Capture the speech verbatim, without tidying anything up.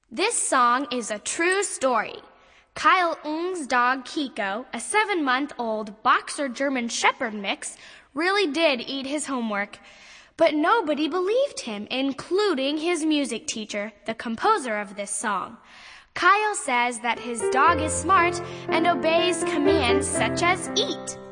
This song is a true story. Kyle Ng's dog Kiko, a seven-month-old boxer German Shepherd mix, really did eat his homework. But nobody believed him, including his music teacher, the composer of this song. Kyle says that his dog is smart and obeys commands such as eat.